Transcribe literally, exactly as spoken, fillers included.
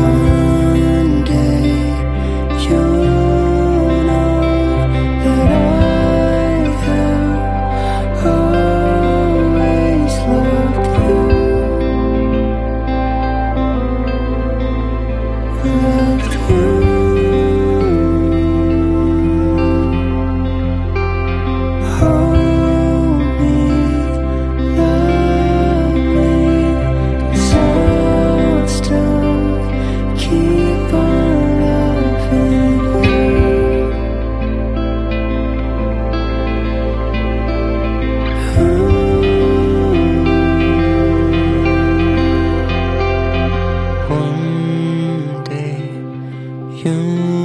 One day you'll know that I have always loved you, loved you. Hold me, love me, 'cause I'll still keep on loving you. One day you